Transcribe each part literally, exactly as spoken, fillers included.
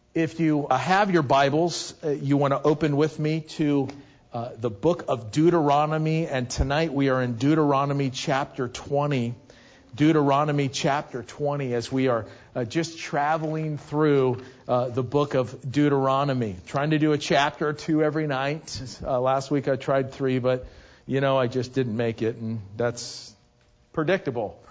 If you uh, have your Bibles, uh, you want to open with me to uh, the book of Deuteronomy. And tonight we are in Deuteronomy chapter twenty. Deuteronomy chapter twenty, as we are uh, just traveling through uh, the book of Deuteronomy. Trying to do a chapter or two every night. Uh, last week I tried three, but, you know, I just didn't make it. And that's predictable.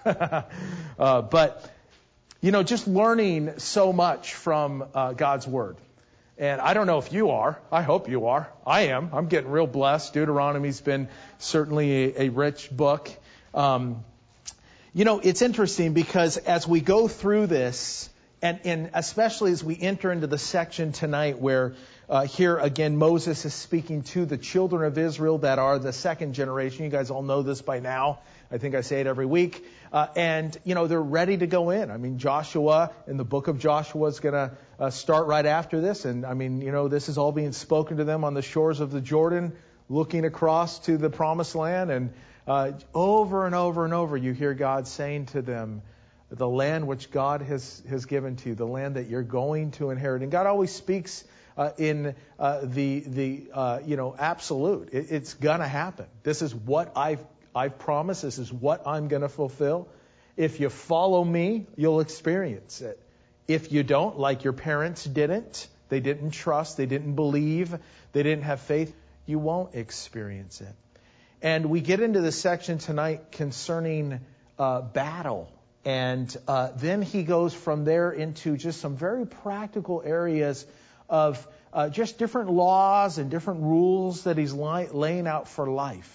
uh, but... You know, just learning so much from uh, God's Word. And I don't know if you are. I hope you are. I am. I'm getting real blessed. Deuteronomy's been certainly a, a rich book. Um, you know, it's interesting because as we go through this, and, and especially as we enter into the section tonight where uh, here again Moses is speaking to the children of Israel that are the second generation. You guys all know this by now. I think I say it every week. Uh, and, you know, they're ready to go in. I mean, Joshua, in the book of Joshua, is going to uh, start right after this. And, I mean, you know, this is all being spoken to them on the shores of the Jordan, looking across to the promised land. And uh, over and over and over, you hear God saying to them, the land which God has, has given to you, the land that you're going to inherit. And God always speaks uh, in uh, the, the uh, you know, absolute. It, it's going to happen. This is what I've I've promised. This is what I'm going to fulfill. If you follow me, you'll experience it. If you don't, like your parents didn't, they didn't trust, they didn't believe, they didn't have faith, you won't experience it. And we get into the section tonight concerning uh, battle. And uh, then he goes from there into just some very practical areas of uh, just different laws and different rules that he's li- laying out for life.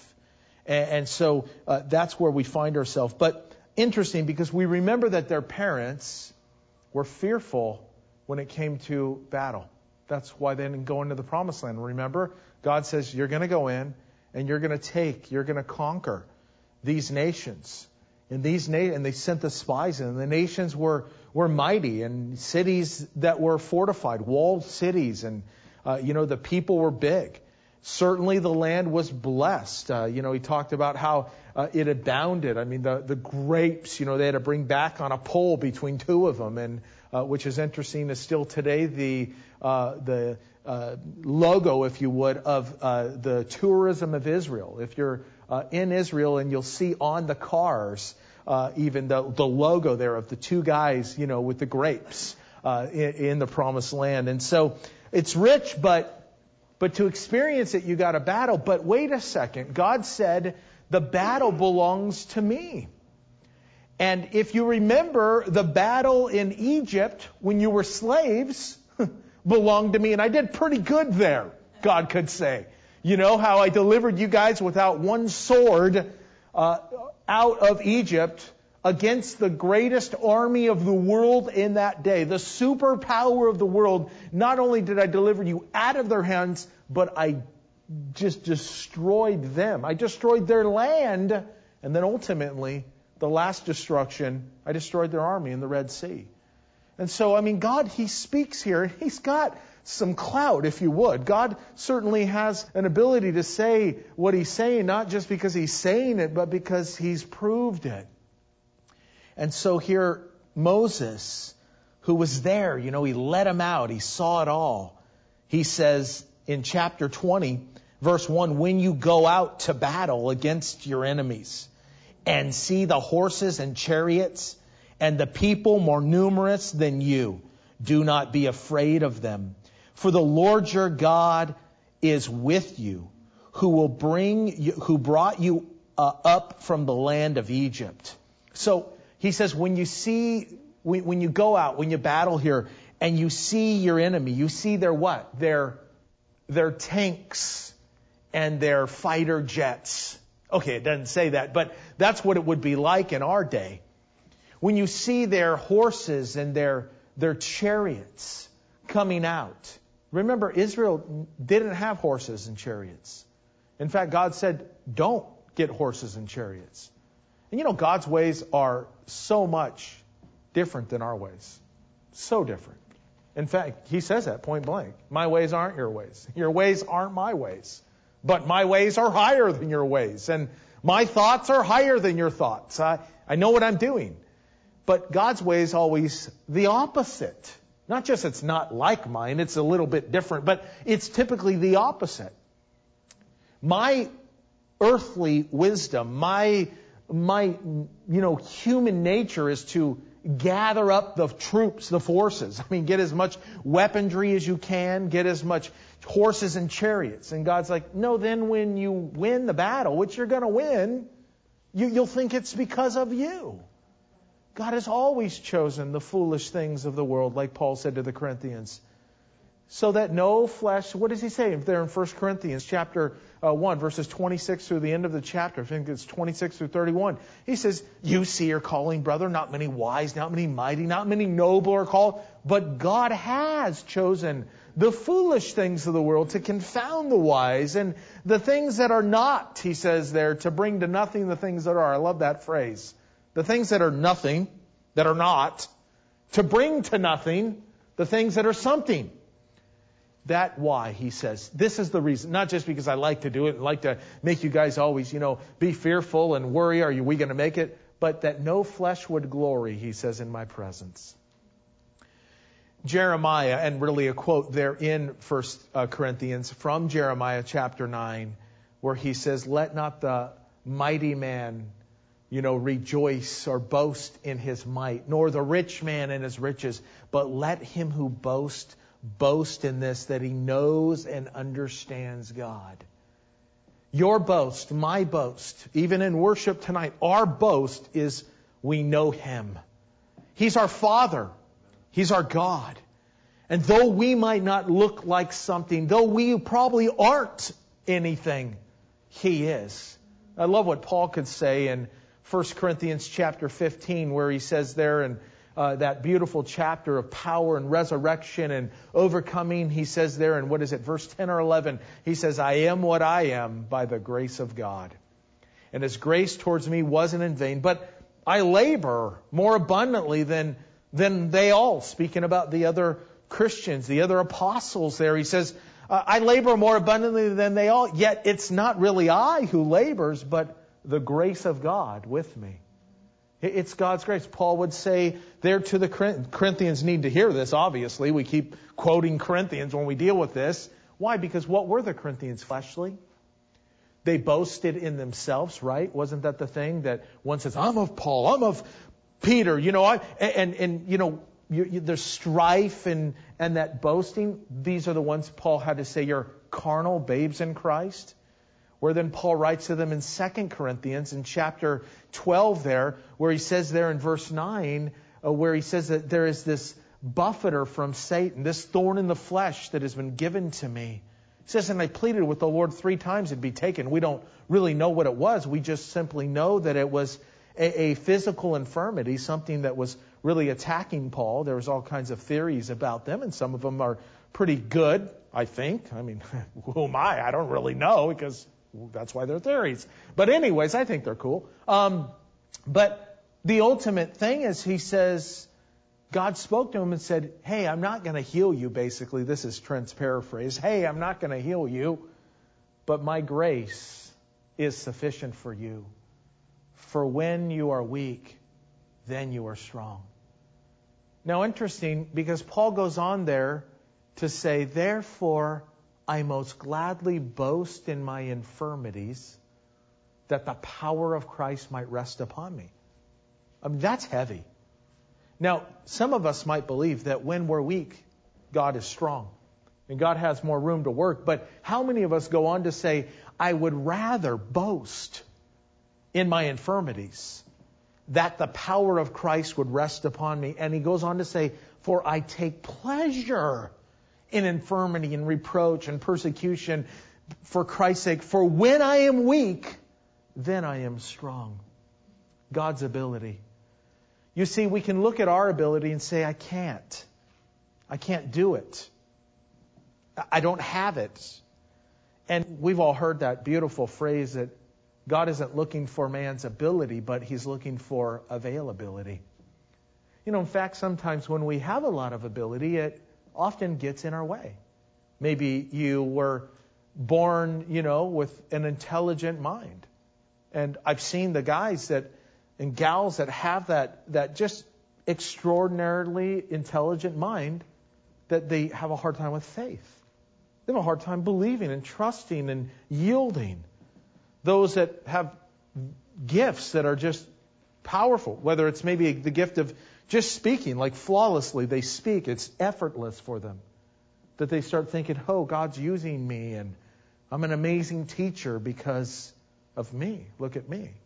And so uh, that's where we find ourselves. But interesting, because we remember that their parents were fearful when it came to battle. That's why they didn't go into the promised land. Remember, God says, you're going to go in and you're going to take, you're going to conquer these nations. And these na- and they sent the spies in. And the nations were, were mighty, and cities that were fortified, walled cities. And, uh, you know, the people were big. Certainly the land was blessed. Uh, you know, he talked about how uh, it abounded. I mean, the, the grapes, you know, they had to bring back on a pole between two of them, and uh, which is interesting is still today the uh, the uh, logo, if you would, of uh, the tourism of Israel. If you're uh, in Israel, and you'll see on the cars uh, even the, the logo there of the two guys, you know, with the grapes uh, in, in the promised land. And so it's rich, but But to experience it, you got to battle. But wait a second. God said, the battle belongs to me. And if you remember, the battle in Egypt when you were slaves belonged to me. And I did pretty good there, God could say. You know how I delivered you guys without one sword uh, out of Egypt against the greatest army of the world in that day, the superpower of the world. Not only did I deliver you out of their hands, but I just destroyed them. I destroyed their land, and then ultimately, the last destruction, I destroyed their army in the Red Sea. And so, I mean, God, He speaks here. He's got some clout, if you would. God certainly has an ability to say what He's saying, not just because He's saying it, but because He's proved it. And so here, Moses, who was there, you know, he led them out. He saw it all. He says in chapter twenty, verse one, when you go out to battle against your enemies and see the horses and chariots and the people more numerous than you, do not be afraid of them. For the Lord your God is with you, who will bring you, who brought you uh, up from the land of Egypt. So, he says, when you see, when you go out, when you battle here, and you see your enemy, you see their what? Their, their tanks and their fighter jets. Okay, it doesn't say that, but that's what it would be like in our day. When you see their horses and their, their chariots coming out. Remember, Israel didn't have horses and chariots. In fact, God said, don't get horses and chariots. And you know, God's ways are so much different than our ways. So different. In fact, He says that point blank. My ways aren't your ways. Your ways aren't my ways. But my ways are higher than your ways. And my thoughts are higher than your thoughts. I, I know what I'm doing. But God's way is always the opposite. Not just it's not like mine, it's a little bit different, but it's typically the opposite. My earthly wisdom, my, my, you know, human nature is to gather up the troops, the forces. I mean, get as much weaponry as you can, get as much horses and chariots. And God's like, no, then when you win the battle, which you're going to win, you, you'll think it's because of you. God has always chosen the foolish things of the world, like Paul said to the Corinthians, so that no flesh, what does he say there in First Corinthians chapter uh, one, verses twenty-six through the end of the chapter, I think it's twenty-six through thirty-one. He says, you see your calling, brother, not many wise, not many mighty, not many noble are called, but God has chosen the foolish things of the world to confound the wise, and the things that are not, he says there, to bring to nothing the things that are. I love that phrase. The things that are nothing, that are not, to bring to nothing the things that are something. That why, he says, this is the reason, not just because I like to do it and like to make you guys always, you know, be fearful and worry, are we going to make it? But that no flesh would glory, he says, in my presence. Jeremiah, and really a quote there in First Corinthians from Jeremiah chapter nine, where he says, let not the mighty man, you know, rejoice or boast in his might, nor the rich man in his riches, but let him who boasts boast in this, that he knows and understands God. Your boast, my boast, even in worship tonight, our boast is we know Him. He's our Father. He's our God. And though we might not look like something, though we probably aren't anything, He is. I love what Paul could say in First Corinthians chapter fifteen, where he says there in uh, that beautiful chapter of power and resurrection and overcoming, he says there in, what is it, verse ten or eleven, he says, I am what I am by the grace of God. And His grace towards me wasn't in vain, but I labor more abundantly than, than they all. Speaking about the other Christians, the other apostles there, he says, I labor more abundantly than they all, yet it's not really I who labors, but the grace of God with me. It's God's grace. Paul would say there to the Corinthians, need to hear this, obviously. We keep quoting Corinthians when we deal with this. Why? Because what were the Corinthians? Fleshly. They boasted in themselves, right? Wasn't that the thing that one says, I'm of Paul, I'm of Peter, you know, I, and, and, you know, you, you, there's strife and, and that boasting. These are the ones Paul had to say, you're carnal babes in Christ. Where then Paul writes to them in Second Corinthians in chapter twelve there, where he says there in verse nine, uh, where he says that there is this buffeter from Satan, this thorn in the flesh that has been given to me. He says, and I pleaded with the Lord three times it'd be taken. We don't really know what it was. We just simply know that it was a, a physical infirmity, something that was really attacking Paul. There was all kinds of theories about them, and some of them are pretty good, I think. I mean, who am I? I don't really know, because that's why they're theories. But anyways, I think they're cool. Um, but the ultimate thing is, he says, God spoke to him and said, hey, I'm not going to heal you, basically. This is Trent's paraphrase. Hey, I'm not going to heal you, but my grace is sufficient for you. For when you are weak, then you are strong. Now, interesting, because Paul goes on there to say, therefore, I most gladly boast in my infirmities, that the power of Christ might rest upon me. I mean, that's heavy. Now, some of us might believe that when we're weak, God is strong and God has more room to work. But how many of us go on to say, I would rather boast in my infirmities, that the power of Christ would rest upon me? And he goes on to say, for I take pleasure in infirmity and reproach and persecution for Christ's sake. For when I am weak, then I am strong. God's ability. You see, we can look at our ability and say, I can't. I can't do it. I don't have it. And we've all heard that beautiful phrase that God isn't looking for man's ability, but He's looking for availability. You know, in fact, sometimes when we have a lot of ability, it often gets in our way. Maybe you were born, you know, with an intelligent mind. And I've seen the guys that and gals that have that, that just extraordinarily intelligent mind that they have a hard time with faith. They have a hard time believing and trusting and yielding. Those that have gifts that are just powerful, whether it's maybe the gift of just speaking, like flawlessly they speak, it's effortless for them. That they start thinking, oh, God's using me and I'm an amazing teacher because of me. Look at me.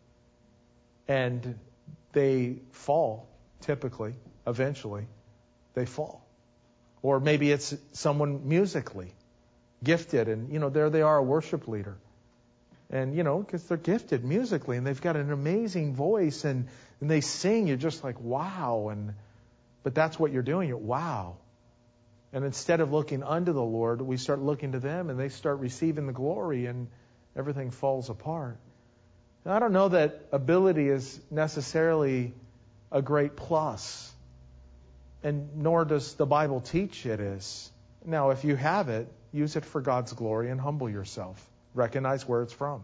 And they fall, typically, eventually, they fall. Or maybe it's someone musically gifted and, you know, there they are, a worship leader. And, you know, because they're gifted musically and they've got an amazing voice and, and they sing, you're just like, wow. And but that's what you're doing, you're wow. And instead of looking unto the Lord, we start looking to them and they start receiving the glory and everything falls apart. Now, I don't know that ability is necessarily a great plus. And nor does the Bible teach it is. Now, if you have it, use it for God's glory and humble yourself. Recognize where it's from.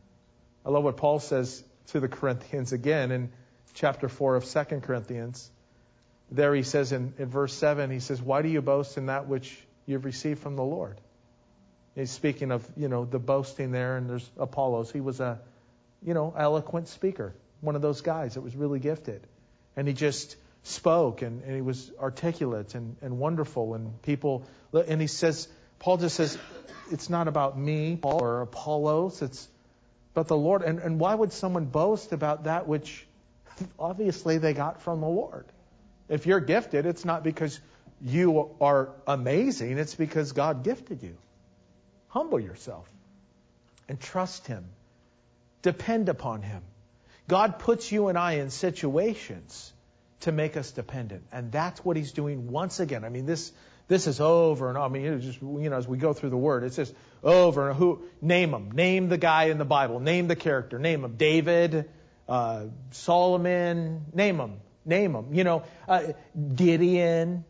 I love what Paul says to the Corinthians again in chapter four of Second Corinthians. There he says in, in verse seven, he says, why do you boast in that which you've received from the Lord? He's speaking of, you know, the boasting there, and there's Apollos. He was a, you know, eloquent speaker. One of those guys that was really gifted. And he just spoke and, and he was articulate and, and wonderful. And people, and he says, Paul just says, it's not about me, Paul, or Apollos. It's about the Lord. And, and why would someone boast about that which obviously they got from the Lord? If you're gifted, it's not because you are amazing. It's because God gifted you. Humble yourself and trust Him. Depend upon Him. God puts you and I in situations to make us dependent. And that's what He's doing once again. I mean, this this is over and over. I mean, it's just, you know, as we go through the Word, it's just over and who, name them. Name the guy in the Bible. Name the character. Name them. David, uh, Solomon, name them. Name them. You know, uh, Gideon,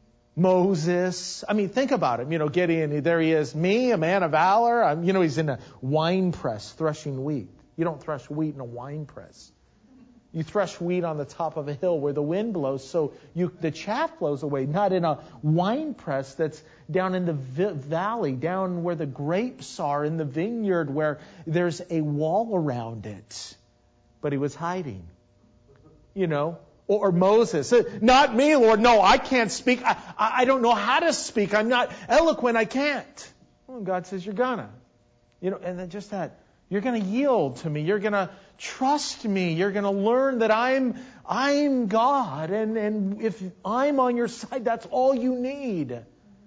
Moses. I mean, think about him. You know, Gideon, there he is. Me, a man of valor. I'm, you know, he's in a wine press threshing wheat. You don't thresh wheat in a wine press. You thresh wheat on the top of a hill where the wind blows, so you, the chaff blows away, not in a wine press that's down in the vi- valley, down where the grapes are in the vineyard where there's a wall around it. But he was hiding. You know, or, or Moses. Not me, Lord. No, I can't speak. I, I don't know how to speak. I'm not eloquent. I can't. Well, God says, you're gonna. You know, and then just that. You're going to yield to me. You're going to trust me. You're going to learn that I'm I'm God. And, and if I'm on your side, that's all you need.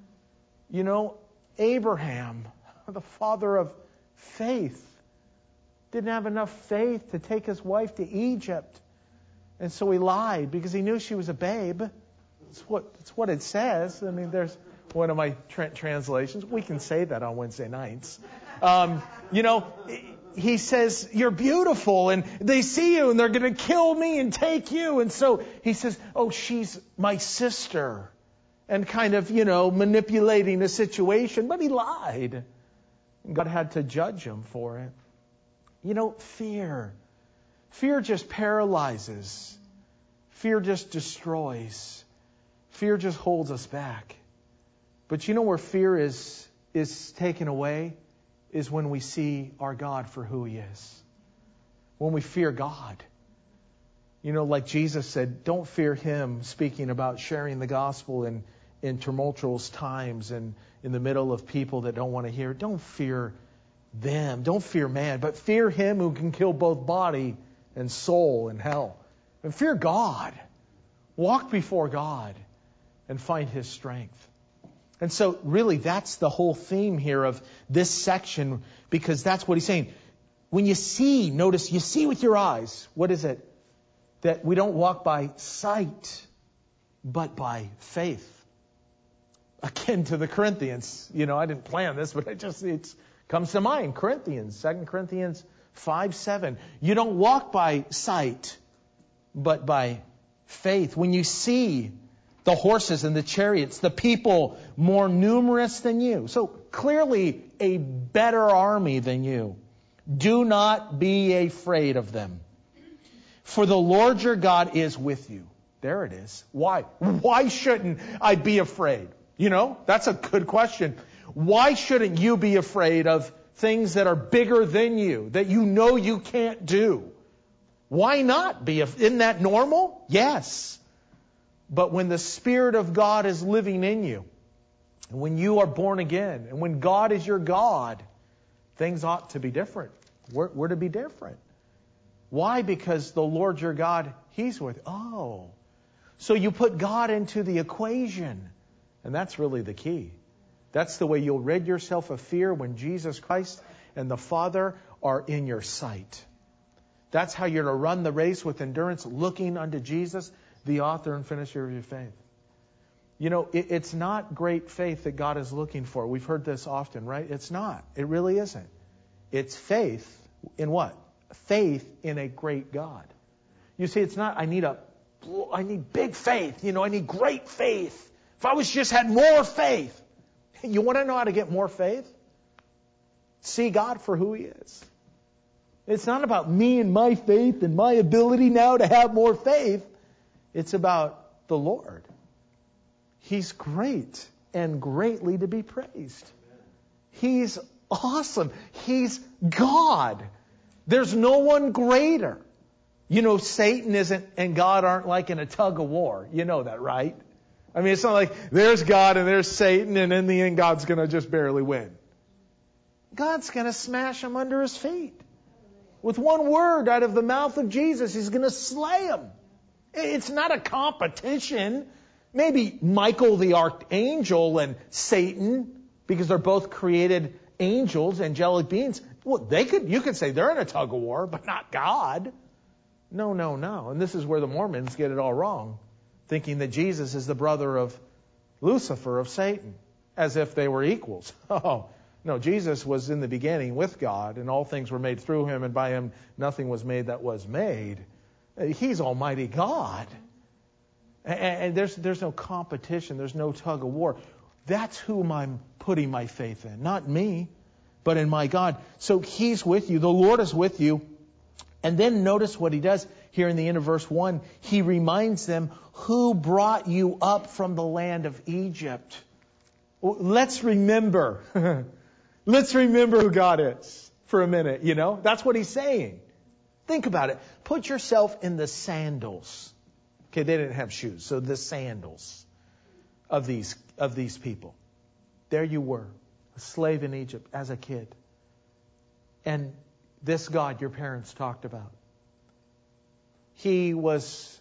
You know, Abraham, the father of faith, didn't have enough faith to take his wife to Egypt. And so he lied because he knew she was a babe. That's what, that's what it says. I mean, there's one of my tra- translations. We can say that on Wednesday nights. Um, you know, he says, you're beautiful, and they see you, and they're going to kill me and take you. And so he says, oh, she's my sister. And kind of, you know, manipulating the situation. But he lied. God had to judge him for it. You know, fear. Fear just paralyzes. Fear just destroys. Fear just holds us back. But you know where fear is is taken away? Is when we see our God for who He is. When we fear God. You know, like Jesus said, don't fear Him, speaking about sharing the gospel in, in tumultuous times and in the middle of people that don't want to hear. Don't fear them. Don't fear man, but fear Him who can kill both body and soul in hell. And fear God. Walk before God and find His strength. And so really that's the whole theme here of this section, because that's what he's saying. When you see, notice you see with your eyes. What is it? That we don't walk by sight, but by faith. Akin to the Corinthians. You know, I didn't plan this, but it just it comes to mind. Corinthians, Second Corinthians five seven. You don't walk by sight, but by faith. When you see the horses and the chariots, the people more numerous than you. So clearly a better army than you. Do not be afraid of them. For the Lord your God is with you. There it is. Why? Why shouldn't I be afraid? You know, that's a good question. Why shouldn't you be afraid of things that are bigger than you, that you know you can't do? Why not be? Isn't that normal? Yes. But when the Spirit of God is living in you, and when you are born again, and when God is your God, things ought to be different. We're, we're to be different. Why? Because the Lord your God, He's with you. Oh. So you put God into the equation. And that's really the key. That's the way you'll rid yourself of fear when Jesus Christ and the Father are in your sight. That's how you're to run the race with endurance, looking unto Jesus, the author and finisher of your faith. You know, it, it's not great faith that God is looking for. We've heard this often, right? It's not. It really isn't. It's faith in what? Faith in a great God. You see, it's not, I need a, I need big faith. You know, I need great faith. If I was just had more faith. You want to know how to get more faith? See God for who He is. It's not about me and my faith and my ability now to have more faith. It's about the Lord. He's great and greatly to be praised. He's awesome. He's God. There's no one greater. You know, Satan isn't and God aren't like in a tug of war. You know that, right? I mean, it's not like there's God and there's Satan and in the end God's going to just barely win. God's going to smash him under His feet. With one word out of the mouth of Jesus, He's going to slay him. It's not a competition. Maybe Michael the archangel and Satan, because they're both created angels, angelic beings, well, they could, you could say they're in a tug of war, but not God. No, no, no. And this is where the Mormons get it all wrong, thinking that Jesus is the brother of Lucifer, of Satan, as if they were equals. Oh, no, Jesus was in the beginning with God, and all things were made through Him, and by Him nothing was made that was made. He's Almighty God. And there's, there's no competition. There's no tug of war. That's whom I'm putting my faith in. Not me, but in my God. So He's with you. The Lord is with you. And then notice what He does here in the end of verse one. He reminds them, who brought you up from the land of Egypt? Let's remember. Let's remember who God is for a minute, you know. That's what He's saying. Think about it. Put yourself in the sandals. Okay, they didn't have shoes, so the sandals of these of these people. There you were, a slave in Egypt as a kid. And this God your parents talked about, He was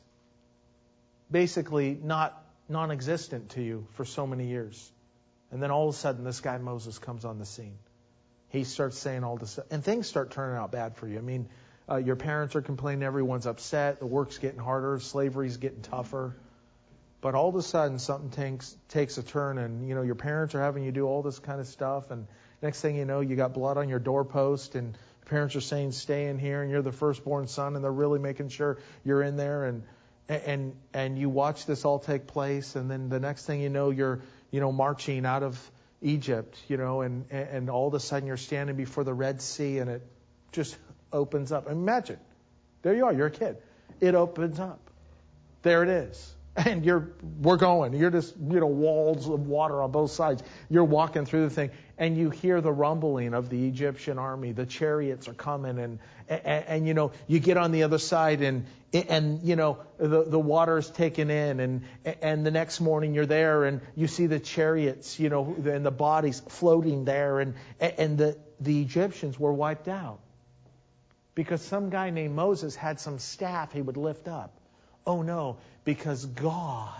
basically not non-existent to you for so many years. And then all of a sudden, this guy Moses comes on the scene. He starts saying all this stuff, and things start turning out bad for you. I mean, uh, your parents are complaining, everyone's upset, the work's getting harder, slavery's getting tougher. But all of a sudden, something takes takes a turn, and you know your parents are having you do all this kind of stuff, and next thing you know, you got blood on your doorpost, and your parents are saying, "Stay in here," and you're the firstborn son, and they're really making sure you're in there, and and and you watch this all take place, and then the next thing you know, you're you know marching out of Egypt, you know, and and all of a sudden you're standing before the Red Sea, and it just opens up. Imagine, there you are, you're a kid. It opens up. There it is. And you're, we're going. You're just, you know, walls of water on both sides. You're walking through the thing, and you hear the rumbling of the Egyptian army. The chariots are coming, and and, and you know, you get on the other side, and and you know, the the water is taken in, and and the next morning you're there, and you see the chariots, you know, and the bodies floating there, and and the the Egyptians were wiped out because some guy named Moses had some staff he would lift up. Oh no, because God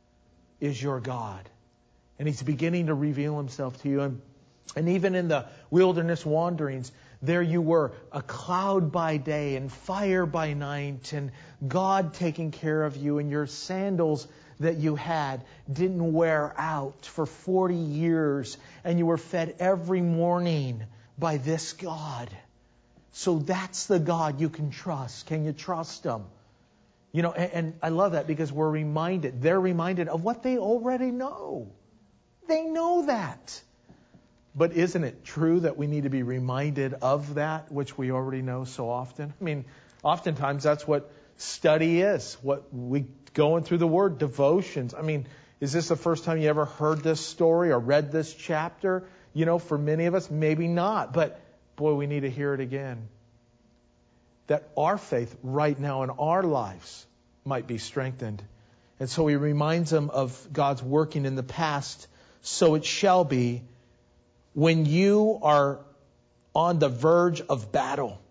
is your God. And He's beginning to reveal Himself to you. And, and even in the wilderness wanderings, there you were, a cloud by day and fire by night, and God taking care of you, and your sandals that you had didn't wear out for forty years, and you were fed every morning by this God. So that's the God you can trust. Can you trust Him? You know, and, and I love that because we're reminded, they're reminded of what they already know. They know that. But isn't it true that we need to be reminded of that which we already know so often? I mean, oftentimes that's what study is, what we going through the Word, devotions. I mean, Is this the first time you ever heard this story or read this chapter? You know, for many of us, maybe not. But boy, we need to hear it again. That our faith right now in our lives might be strengthened. And so he reminds them of God's working in the past. So it shall be when you are on the verge of battle,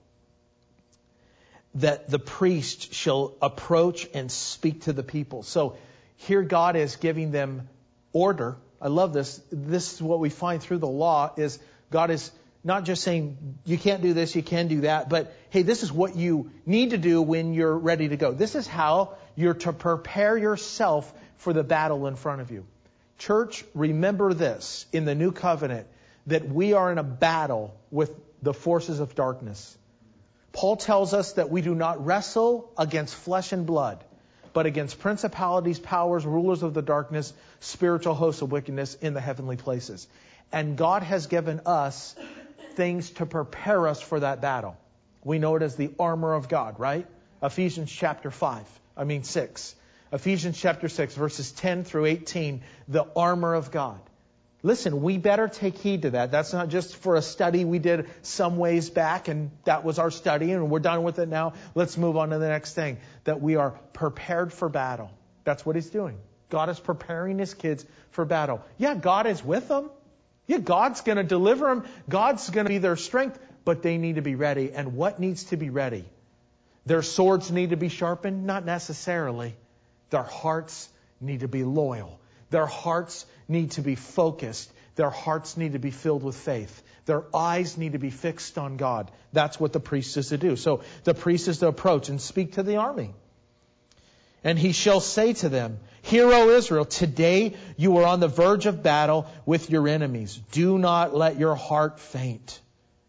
that the priest shall approach and speak to the people. So here God is giving them order. I love this. This is what we find through the law, is God is not just saying, you can't do this, you can do that, but hey, this is what you need to do when you're ready to go. This is how you're to prepare yourself for the battle in front of you. Church, remember this in the new covenant, that we are in a battle with the forces of darkness. Paul tells us that we do not wrestle against flesh and blood, but against principalities, powers, rulers of the darkness, spiritual hosts of wickedness in the heavenly places. And God has given us things to prepare us for that battle. We know it as the armor of God, right? Ephesians chapter five, I mean six. Ephesians chapter six, verses ten through eighteen, the armor of God. Listen, we better take heed to that. That's not just for a study we did some ways back, and that was our study, and we're done with it now. Let's move on to the next thing. That we are prepared for battle. That's what he's doing. God is preparing his kids for battle. Yeah, God is with them. Yeah, God's going to deliver them. God's going to be their strength, but they need to be ready. And what needs to be ready? Their swords need to be sharpened? Not necessarily. Their hearts need to be loyal. Their hearts need to be focused. Their hearts need to be filled with faith. Their eyes need to be fixed on God. That's what the priest is to do. So the priest is to approach and speak to the army. And he shall say to them, Hear, O Israel, today you are on the verge of battle with your enemies. Do not let your heart faint.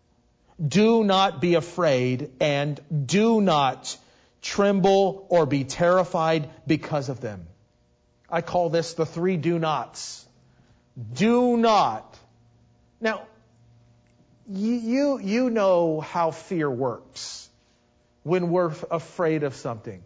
Do not be afraid, and do not tremble or be terrified because of them. I call this the three do nots. Do not. Now, you, you, you know how fear works when we're afraid of something.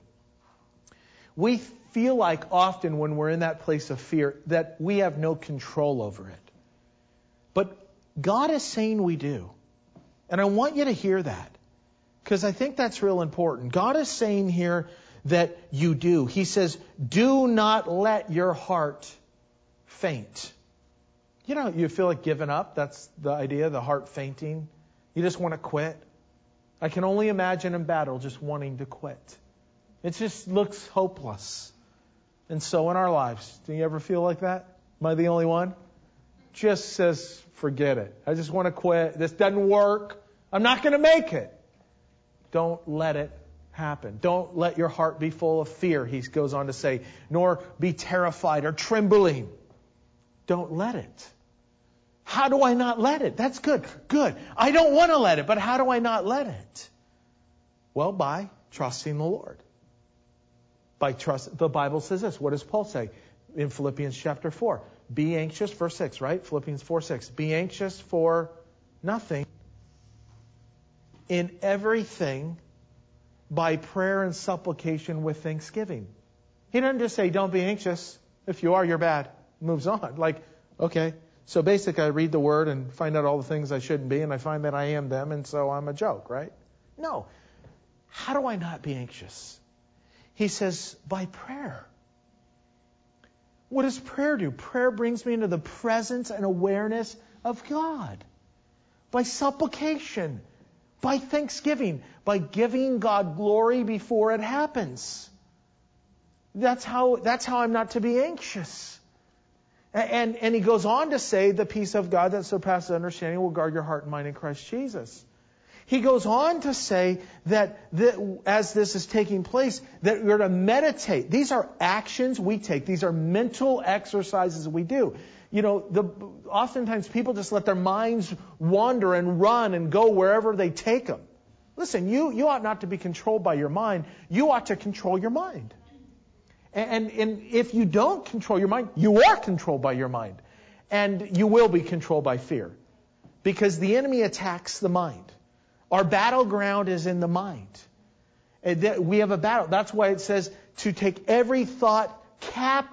We feel like often when we're in that place of fear that we have no control over it. But God is saying we do. And I want you to hear that, because I think that's real important. God is saying here that you do. He says, do not let your heart faint. You know, you feel like giving up. That's the idea, the heart fainting. You just want to quit. I can only imagine in battle just wanting to quit. It just looks hopeless. And so in our lives, do you ever feel like that? Am I the only one? Just says, forget it. I just want to quit. This doesn't work. I'm not going to make it. Don't let it happen. Don't let your heart be full of fear, he goes on to say, nor be terrified or trembling. Don't let it. How do I not let it? That's good. Good. I don't want to let it, but how do I not let it? Well, by trusting the Lord. By trust, the Bible says this. What does Paul say in Philippians chapter four? Be anxious, verse six, right? Philippians four six. Be anxious for nothing. In everything, by prayer and supplication with thanksgiving. He doesn't just say, don't be anxious. If you are, you're bad. Moves on. Like, okay. So basically, I read the Word and find out all the things I shouldn't be, and I find that I am them, and so I'm a joke, right? No. How do I not be anxious? He says, by prayer. What does prayer do? Prayer brings me into the presence and awareness of God. By supplication. By thanksgiving. By giving God glory before it happens. That's how, that's how I'm not to be anxious. And, and he goes on to say, the peace of God that surpasses understanding will guard your heart and mind in Christ Jesus. He goes on to say that the, as this is taking place, that we're to meditate. These are actions we take. These are mental exercises we do. You know, the, oftentimes people just let their minds wander and run and go wherever they take them. Listen, you, you ought not to be controlled by your mind. You ought to control your mind. And, and if you don't control your mind, you are controlled by your mind. And you will be controlled by fear. Because the enemy attacks the mind. Our battleground is in the mind. We have a battle. That's why it says to take every thought captive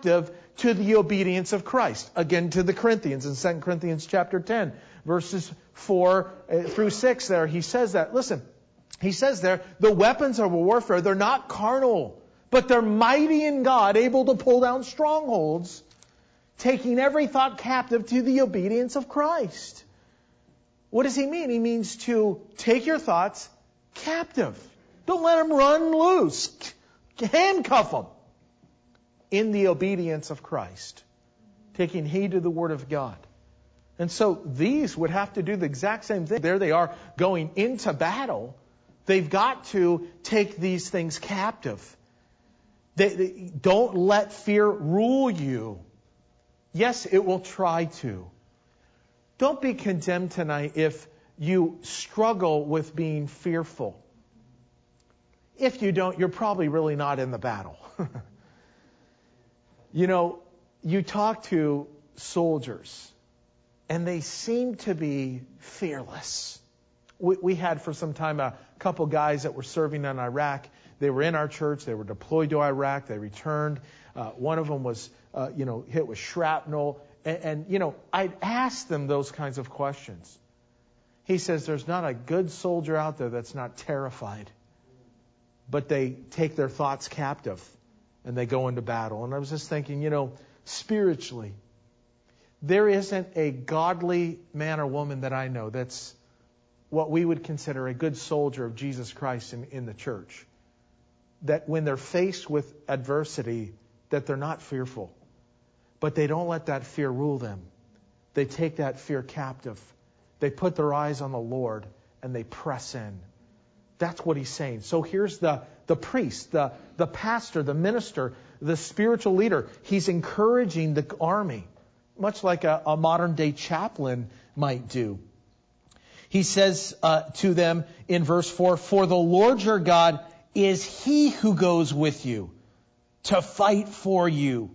to the obedience of Christ. Again, to the Corinthians in Second Corinthians chapter ten, verses four through six there, he says that. Listen, he says there, the weapons of warfare, they're not carnal, but they're mighty in God, able to pull down strongholds, taking every thought captive to the obedience of Christ. What does he mean? He means to take your thoughts captive. Don't let them run loose. Handcuff them in the obedience of Christ, taking heed to the Word of God. And so these would have to do the exact same thing. There they are going into battle. They've got to take these things captive. They, they, don't let fear rule you. Yes, it will try to. Don't be condemned tonight if you struggle with being fearful. If you don't, you're probably really not in the battle. You know, you talk to soldiers, and they seem to be fearless. We, we had for some time a couple guys that were serving in Iraq. They were in our church. They were deployed to Iraq. They returned. Uh, one of them was, uh, you know, hit with shrapnel. And, and, you know, I'd ask them those kinds of questions. He says there's not a good soldier out there that's not terrified. But they take their thoughts captive and they go into battle. And I was just thinking, you know, spiritually, there isn't a godly man or woman that I know that's what we would consider a good soldier of Jesus Christ in, in the church. That when they're faced with adversity, that they're not fearful. But they don't let that fear rule them. They take that fear captive. They put their eyes on the Lord and they press in. That's what he's saying. So here's the, the priest, the, the pastor, the minister, the spiritual leader. He's encouraging the army, much like a, a modern day chaplain might do. He says uh, to them in verse four, "For the Lord your God is he who goes with you to fight for you,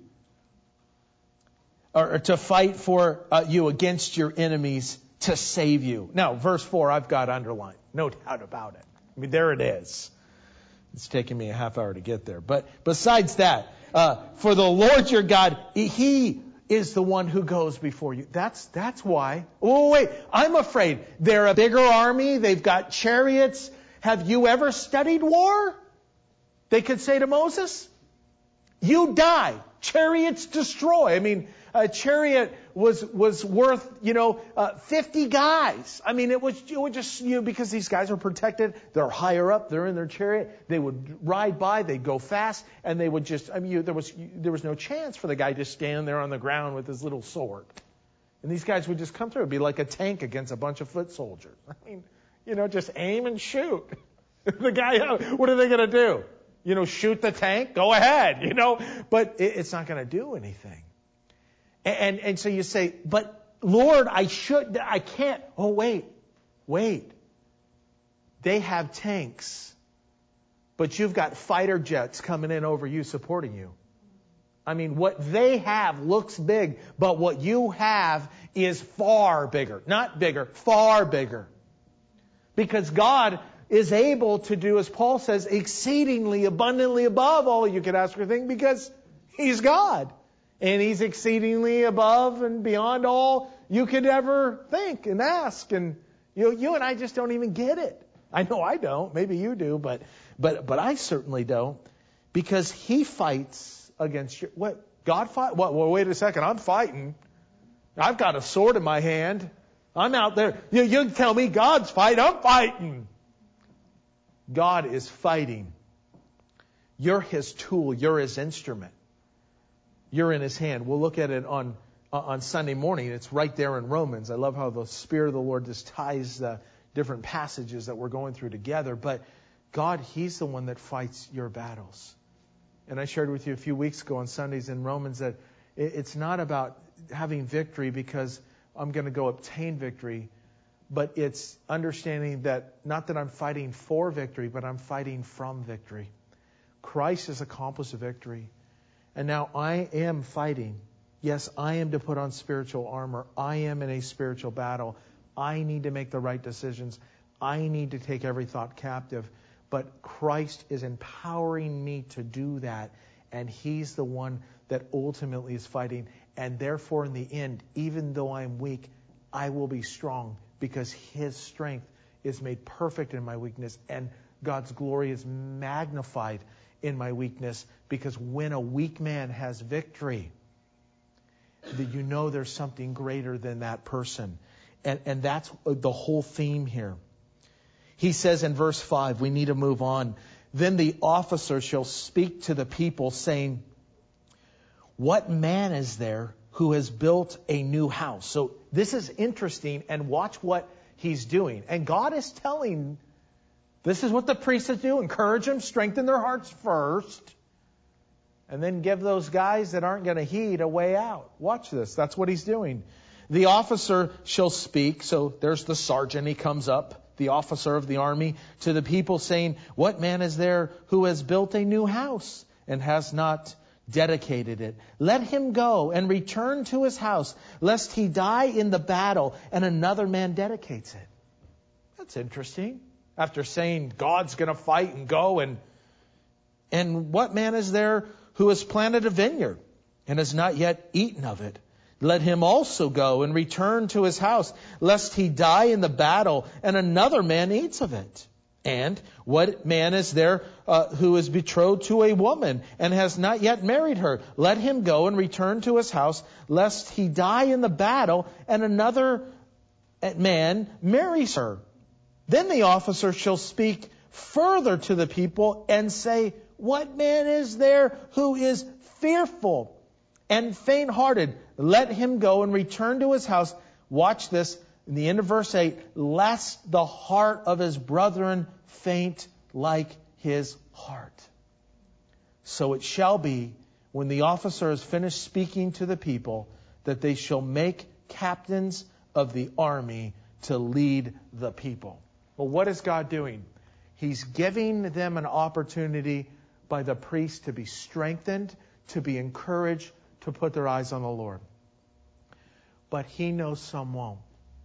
or, or to fight for uh, you against your enemies, to save you." Now, verse four, I've got underlined. No doubt about it. I mean, there it is. It's taken me a half hour to get there. But besides that, uh, for the Lord your God, he is the one who goes before you. That's that's why. Oh, wait, I'm afraid. They're a bigger army. They've got chariots. Have you ever studied war? They could say to Moses, you die. Chariots destroy. I mean, a chariot was was worth, you know, uh, fifty guys. I mean, it was, it would just, you know, because these guys are protected. They're higher up. They're in their chariot. They would ride by. They'd go fast, and they would just. I mean, you, there was there was no chance for the guy to stand there on the ground with his little sword. And these guys would just come through. It'd be like a tank against a bunch of foot soldiers. I mean, you know, just aim and shoot. The guy, what are they going to do? You know, shoot the tank? Go ahead, you know. But it, it's not going to do anything. And, and and so you say, but Lord, I should, I can't. Oh, wait, wait. They have tanks, but you've got fighter jets coming in over you, supporting you. I mean, what they have looks big, but what you have is far bigger. Not bigger, far bigger. Because God is able to do, as Paul says, exceedingly abundantly above all you could ask or think, because He's God. And He's exceedingly above and beyond all you could ever think and ask. And you know, you and I just don't even get it. I know I don't. Maybe you do, but but but I certainly don't. Because He fights against you. What? God fight? What? Well, wait a second. I'm fighting. I've got a sword in my hand. I'm out there. You, you tell me God's fighting. I'm fighting. God is fighting. You're His tool. You're His instrument. You're in His hand. We'll look at it on uh, on Sunday morning. It's right there in Romans. I love how the Spirit of the Lord just ties the different passages that we're going through together. But God, He's the one that fights your battles. And I shared with you a few weeks ago on Sundays in Romans that it's not about having victory because I'm going to go obtain victory, but it's understanding that not that I'm fighting for victory, but I'm fighting from victory. Christ has accomplished a victory. And now I am fighting. Yes, I am to put on spiritual armor. I am in a spiritual battle. I need to make the right decisions. I need to take every thought captive. But Christ is empowering me to do that. And He's the one that ultimately is fighting. And therefore, in the end, even though I'm weak, I will be strong because His strength is made perfect in my weakness. And God's glory is magnified in my weakness, because when a weak man has victory, that you know there's something greater than that person. And, and that's the whole theme here. He says in verse five, we need to move on. Then the officer shall speak to the people, saying, what man is there who has built a new house? So this is interesting, and watch what he's doing. And God is telling, this is what the priests do. Encourage them, strengthen their hearts first, and then give those guys that aren't going to heed a way out. Watch this. That's what he's doing. The officer shall speak. So there's the sergeant. He comes up, the officer of the army, to the people saying, what man is there who has built a new house and has not dedicated it? Let him go and return to his house, lest he die in the battle and another man dedicates it. That's interesting. After saying God's going to fight and go, and and what man is there who has planted a vineyard and has not yet eaten of it? Let him also go and return to his house, lest he die in the battle and another man eats of it. And what man is there uh, who is betrothed to a woman and has not yet married her? Let him go and return to his house, lest he die in the battle and another man marries her. Then the officer shall speak further to the people and say, what man is there who is fearful and faint-hearted? Let him go and return to his house. Watch this, in the end of verse eight, lest the heart of his brethren faint like his heart. So it shall be, when the officer has finished speaking to the people, that they shall make captains of the army to lead the people. Well, what is God doing? He's giving them an opportunity by the priest to be strengthened, to be encouraged, to put their eyes on the Lord. But He knows some won't.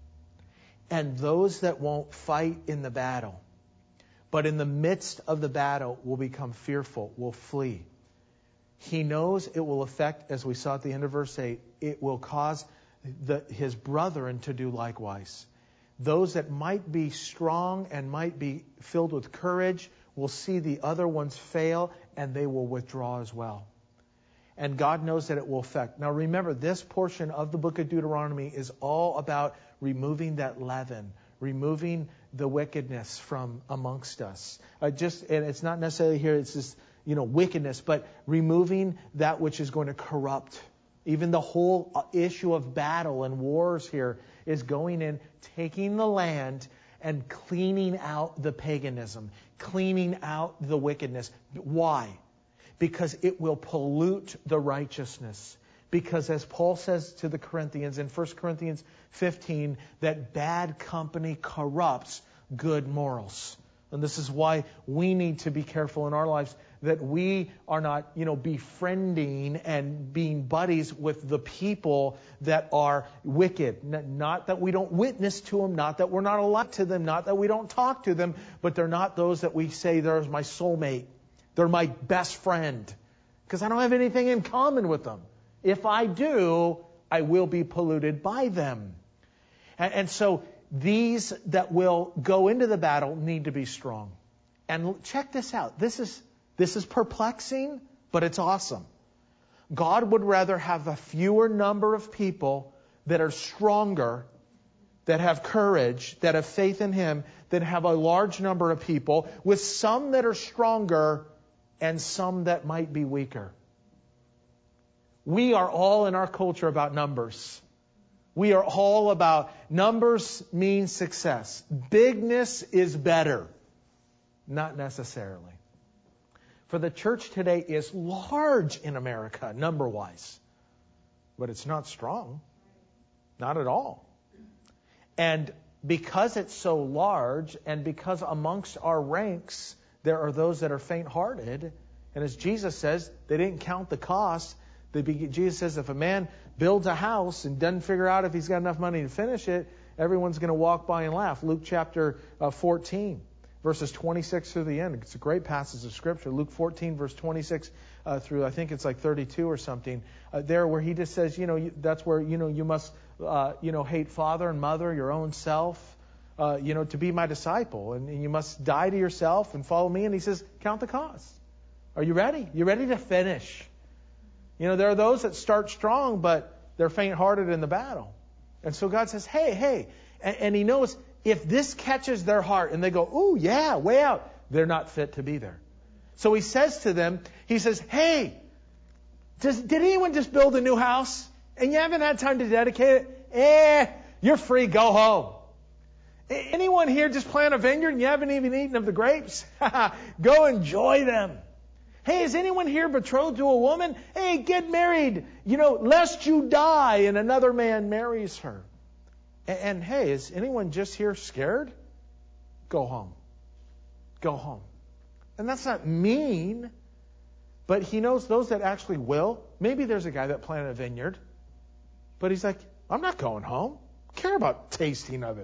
And those that won't fight in the battle, but in the midst of the battle will become fearful, will flee. He knows it will affect, as we saw at the end of verse eight, it will cause the, his brethren to do likewise. Those that might be strong and might be filled with courage will see the other ones fail, and they will withdraw as well. And God knows that it will affect. Now remember, this portion of the book of Deuteronomy is all about removing that leaven, removing the wickedness from amongst us. Uh, just, and it's not necessarily here, it's just, you know, wickedness, but removing that which is going to corrupt. Even the whole issue of battle and wars here is going in, taking the land and cleaning out the paganism, cleaning out the wickedness. Why? Because it will pollute the righteousness. Because as Paul says to the Corinthians in First Corinthians fifteen, that bad company corrupts good morals. And this is why we need to be careful in our lives that we are not, you know, befriending and being buddies with the people that are wicked. Not that we don't witness to them, not that we're not allowed to them, not that we don't talk to them, but they're not those that we say, there's my soulmate. They're my best friend. Because I don't have anything in common with them. If I do, I will be polluted by them. And, and so these that will go into the battle need to be strong. And check this out. This is this is perplexing, but it's awesome. God would rather have a fewer number of people that are stronger, that have courage, that have faith in Him, than have a large number of people with some that are stronger and some that might be weaker. We are all in our culture about numbers. We are all about numbers mean success. Bigness is better. Not necessarily. For the church today is large in America, number-wise. But it's not strong. Not at all. And because it's so large, and because amongst our ranks there are those that are faint-hearted, and as Jesus says, they didn't count the cost. They be, Jesus says if a man builds a house and doesn't figure out if he's got enough money to finish it, everyone's going to walk by and laugh. Luke chapter uh, fourteen. verses twenty-six through the end. It's a great passage of Scripture. Luke fourteen, verse twenty-six uh, through, I think it's like thirty-two or something. Uh, there where he just says, you know, you, that's where, you know, you must, uh, you know, hate father and mother, your own self, uh, you know, to be my disciple. And, and you must die to yourself and follow me. And he says, count the cost. Are you ready? You ready to finish? You know, there are those that start strong, but they're faint-hearted in the battle. And so God says, hey, hey. And, and he knows if this catches their heart and they go, ooh, yeah, way out, they're not fit to be there. So he says to them, he says, hey, does, did anyone just build a new house and you haven't had time to dedicate it? Eh, you're free, go home. Anyone here just plant a vineyard and you haven't even eaten of the grapes? Go enjoy them. Hey, is anyone here betrothed to a woman? Hey, get married, you know, lest you die and another man marries her. And, and hey, is anyone just here scared? Go home. Go home. And that's not mean, but he knows those that actually will. Maybe there's a guy that planted a vineyard, but he's like, I'm not going home. I don't care about tasting of it.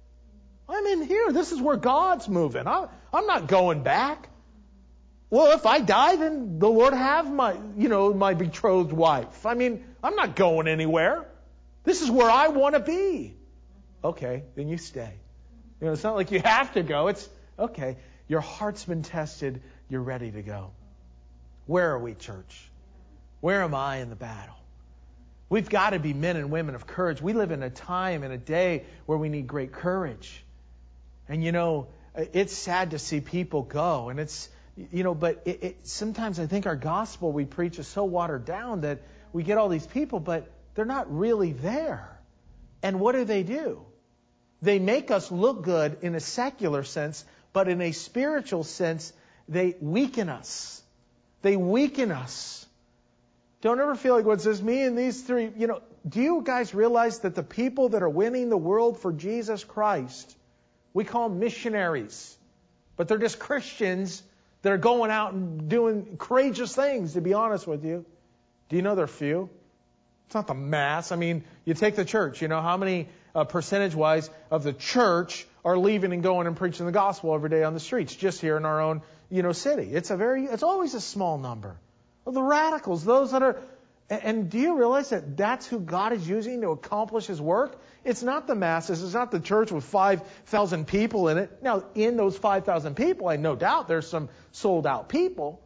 I'm in here. This is where God's moving. I, I'm not going back. Well, if I die, then the Lord have my, you know, my betrothed wife. I mean, I'm not going anywhere. This is where I want to be. Okay, then you stay. You know, it's not like you have to go. It's, okay, your heart's been tested. You're ready to go. Where are we, church? Where am I in the battle? We've got to be men and women of courage. We live in a time and a day where we need great courage. And, you know, it's sad to see people go. And it's, you know, but it, it, sometimes I think our gospel we preach is so watered down that we get all these people, but they're not really there. And what do they do? They make us look good in a secular sense, but in a spiritual sense, they weaken us. They weaken us. Don't ever feel like, what's this, me and these three? You know, do you guys realize that the people that are winning the world for Jesus Christ, we call them missionaries, but they're just Christians that are going out and doing courageous things, to be honest with you. Do you know they're few? It's not the mass. I mean, you take the church. You know, how many uh, percentage-wise of the church are leaving and going and preaching the gospel every day on the streets, just here in our own, you know, city? It's a very, it's always a small number. Well, the radicals, those that are, and, and do you realize that that's who God is using to accomplish His work? It's not the masses. It's not the church with five thousand people in it. Now, in those five thousand people, I no doubt there's some sold-out people.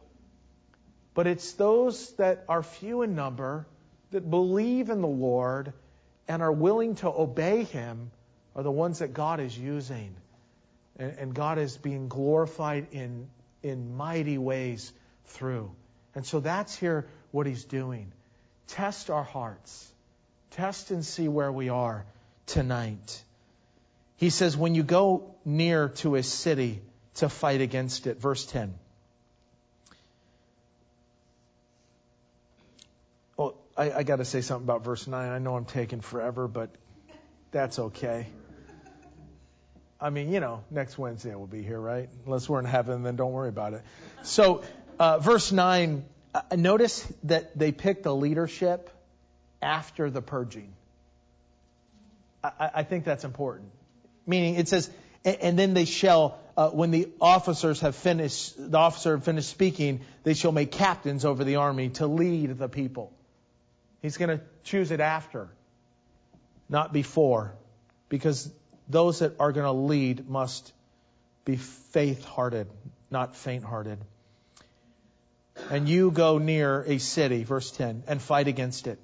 But it's those that are few in number, that believe in the Lord and are willing to obey Him, are the ones that God is using. And, and God is being glorified in, in mighty ways through. And so that's here what He's doing. Test our hearts. Test and see where we are tonight. He says, when you go near to a city to fight against it, verse ten. Well, I, I got to say something about verse nine. I know I'm taking forever, but that's okay. I mean, you know, next Wednesday we'll be here, right? Unless we're in heaven, then don't worry about it. So, uh, verse nine, uh, notice that they picked the leadership after the purging. I, I think that's important. Meaning, it says, and, and then they shall, uh, when the officers have finished, the officer have finished speaking, they shall make captains over the army to lead the people. He's going to choose it after, not before, because those that are going to lead must be faith-hearted, not faint-hearted. And you go near a city, verse ten, and fight against it.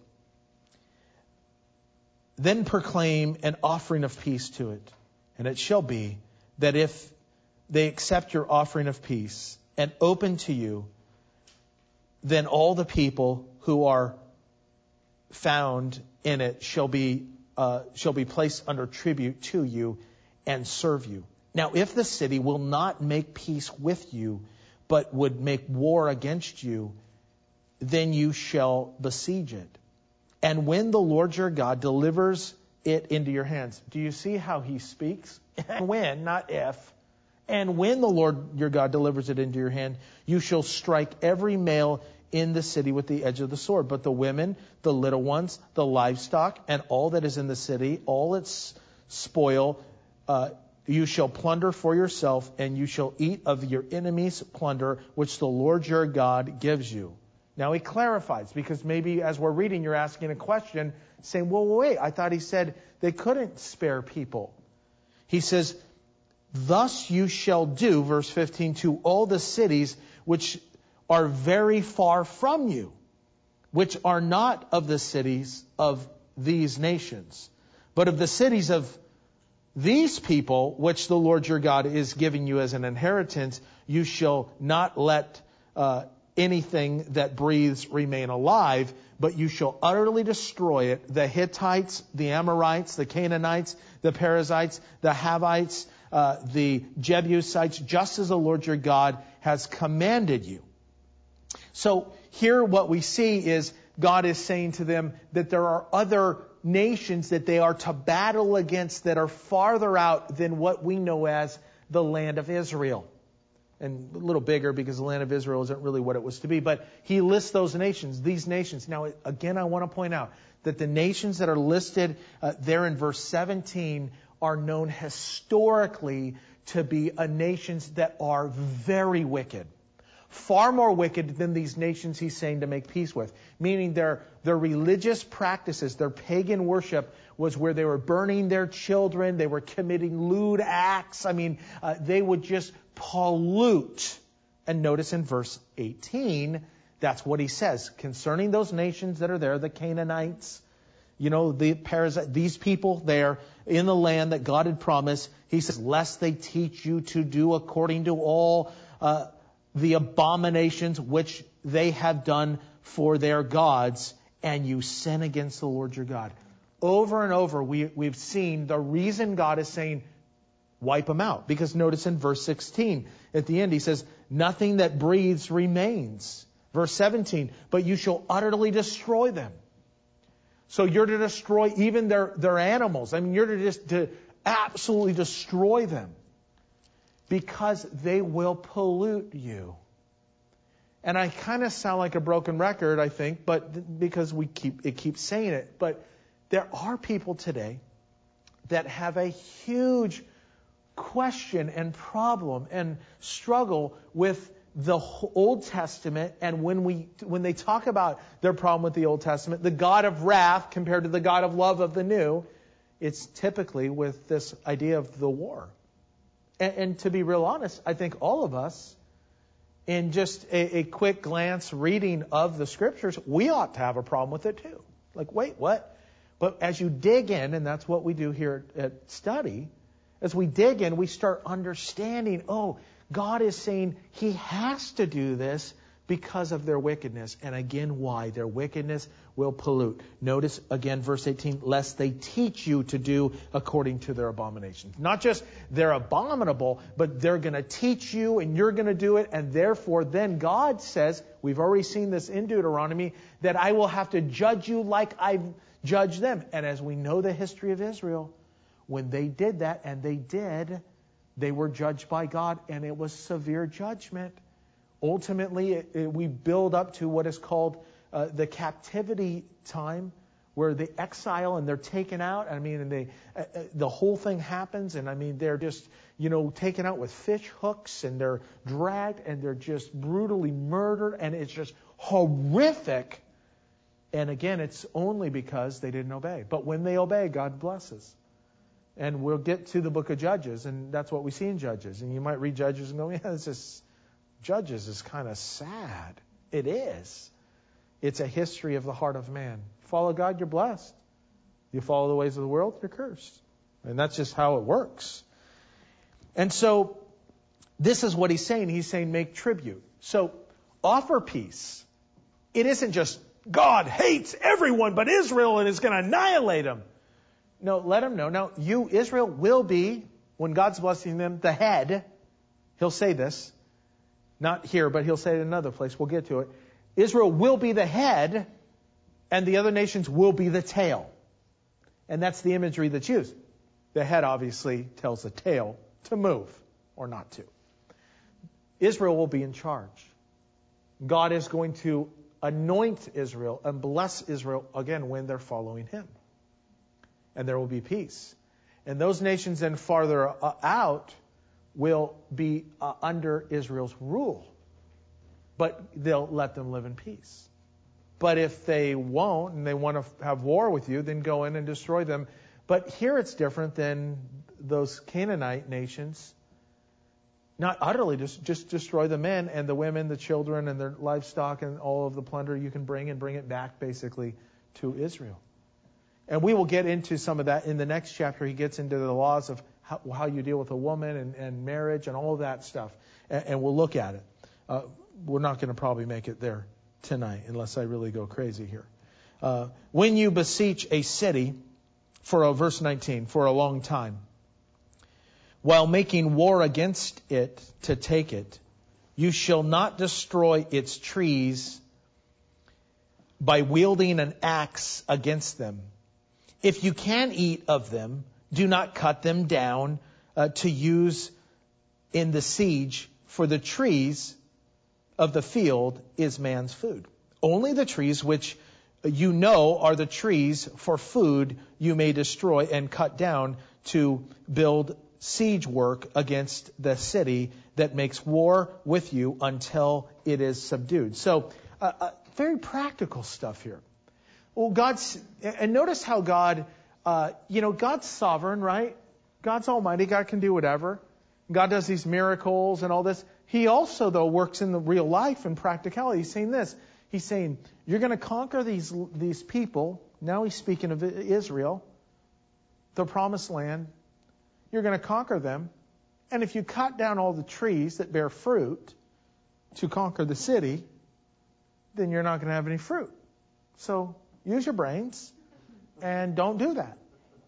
Then proclaim an offering of peace to it. And it shall be that if they accept your offering of peace and open to you, then all the people who are found in it shall be uh, shall be placed under tribute to you and serve you. Now, if the city will not make peace with you, but would make war against you, then you shall besiege it. And when the Lord your God delivers it into your hands. Do you see how He speaks? When, not if. And when the Lord your God delivers it into your hand, you shall strike every male in the city with the edge of the sword. But the women, the little ones, the livestock, and all that is in the city, all its spoil, uh, You shall plunder for yourself, and you shall eat of your enemies' plunder, which the Lord your God gives you. Now he clarifies, because maybe as we're reading, you're asking a question, saying, well, wait, I thought he said they couldn't spare people. He says, thus you shall do, verse fifteen, to all the cities which are very far from you, which are not of the cities of these nations, but of the cities of these people, which the Lord your God is giving you as an inheritance. You shall not let uh, anything that breathes remain alive, but you shall utterly destroy it. The Hittites, the Amorites, the Canaanites, the Perizzites, the Havites, uh, the Jebusites, just as the Lord your God has commanded you. So here what we see is God is saying to them that there are other nations that they are to battle against that are farther out than what we know as the land of Israel. And a little bigger, because the land of Israel isn't really what it was to be. But he lists those nations, these nations. Now, again, I want to point out that the nations that are listed uh, there in verse seventeen are known historically to be a nations that are very wicked. Far more wicked than these nations he's saying to make peace with. Meaning their, their religious practices, their pagan worship was where they were burning their children, they were committing lewd acts. I mean, uh, they would just pollute. And notice in verse eighteen, that's what he says. Concerning those nations that are there, the Canaanites, you know, the Perizzites, these people there in the land that God had promised, he says, lest they teach you to do according to all uh, the abominations which they have done for their gods, and you sin against the Lord your God. Over and over, we, we've seen the reason God is saying, wipe them out. Because notice in verse sixteen, at the end, he says, nothing that breathes remains. Verse seventeen, but you shall utterly destroy them. So you're to destroy even their, their animals. I mean, you're to just to absolutely destroy them, because they will pollute you. And I kind of sound like a broken record, I think, but because we keep it keeps saying it. But there are people today that have a huge question and problem and struggle with the Old Testament. And when we when they talk about their problem with the Old Testament, the God of wrath compared to the God of love of the New, it's typically with this idea of the war. And, and to be real honest, I think all of us, in just a, a quick glance reading of the Scriptures, we ought to have a problem with it too. Like, wait, what? But as you dig in, and that's what we do here at, at Study, as we dig in, we start understanding, oh, God is saying He has to do this because of their wickedness. And again, why? Their wickedness will pollute. Notice again, verse eighteen, lest they teach you to do according to their abominations. Not just they're abominable, but they're going to teach you and you're going to do it. And therefore, then God says, we've already seen this in Deuteronomy, that I will have to judge you like I've judged them. And as we know the history of Israel, when they did that, and they did, they were judged by God, and it was severe judgment. Ultimately, it, it, we build up to what is called uh, the captivity time, where the exile and they're taken out. I mean, and they uh, uh, the whole thing happens, and I mean, they're just, you know, taken out with fish hooks, and they're dragged, and they're just brutally murdered, and it's just horrific. And again, it's only because they didn't obey. But when they obey, God blesses. And we'll get to the book of Judges, and that's what we see in Judges. And you might read Judges and go, yeah, this is, Judges is kind of sad. It is. It's a history of the heart of man. Follow God, you're blessed. You follow the ways of the world, you're cursed. And that's just how it works. And so, this is what he's saying. He's saying make tribute. So, offer peace. It isn't just God hates everyone but Israel and is going to annihilate them. No, let them know. Now, you, Israel, will be, when God's blessing them, the head. He'll say this. Not here, but he'll say it in another place. We'll get to it. Israel will be the head, and the other nations will be the tail. And that's the imagery that's used. The head obviously tells the tail to move or not to. Israel will be in charge. God is going to anoint Israel and bless Israel, again, when they're following Him. And there will be peace. And those nations then farther uh, out will be uh, under Israel's rule. But they'll let them live in peace. But if they won't and they want to have war with you, then go in and destroy them. But here it's different than those Canaanite nations. Not utterly, just, just destroy the men and the women, the children, and their livestock and all of the plunder you can bring and bring it back basically to Israel. And we will get into some of that in the next chapter. He gets into the laws of how, how you deal with a woman and, and marriage and all of that stuff. And, and we'll look at it. Uh, we're not going to probably make it there tonight unless I really go crazy here. Uh, when you beseech a city, for a, verse nineteen, for a long time, while making war against it to take it, you shall not destroy its trees by wielding an axe against them. If you can eat of them, do not cut them down uh, to use in the siege, for the trees of the field is man's food. Only the trees which you know are the trees for food you may destroy and cut down to build siege work against the city that makes war with you until it is subdued. So, uh, uh, very practical stuff here. Well, God's, and notice how God, uh, you know, God's sovereign, right? God's almighty. God can do whatever. God does these miracles and all this. He also, though, works in the real life and practicality. He's saying this. He's saying, you're going to conquer these, these people. Now he's speaking of Israel, the promised land. You're going to conquer them. And if you cut down all the trees that bear fruit to conquer the city, then you're not going to have any fruit. So use your brains and don't do that.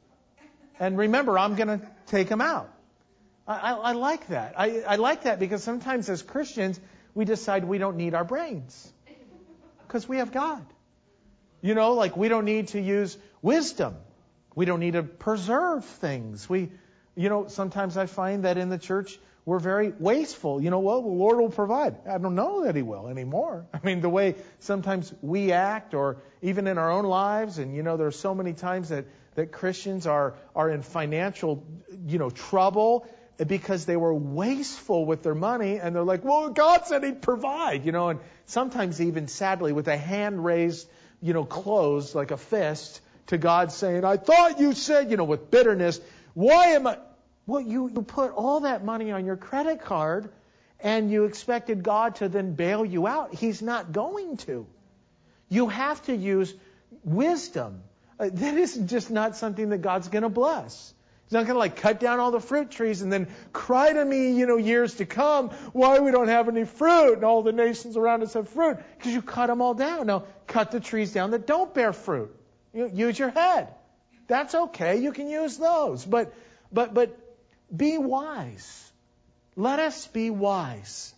And remember, I'm going to take them out. I, I, I like that. I, I like that because sometimes as Christians, we decide we don't need our brains because we have God. You know, like we don't need to use wisdom. We don't need to preserve things. We, you know, sometimes I find that in the church, we're very wasteful. You know, well, the Lord will provide. I don't know that He will anymore. I mean, the way sometimes we act or even in our own lives, and, you know, there are so many times that, that Christians are, are in financial, you know, trouble because they were wasteful with their money, and they're like, well, God said He'd provide, you know, and sometimes even sadly with a hand raised, you know, closed like a fist to God saying, I thought you said, you know, with bitterness, why am I? Well, you, you put all that money on your credit card and you expected God to then bail you out. He's not going to. You have to use wisdom. Uh, that is just not something that God's going to bless. He's not going to like cut down all the fruit trees and then cry to me, you know, years to come, why we don't have any fruit and all the nations around us have fruit. Because you cut them all down. Now, cut the trees down that don't bear fruit. You know, use your head. That's okay. You can use those. But, but, but, be wise. Let us be wise.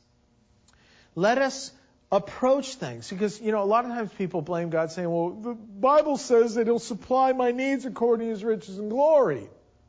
Let us approach things. Because, you know, a lot of times people blame God saying, well, the Bible says that He'll supply my needs according to His riches and glory.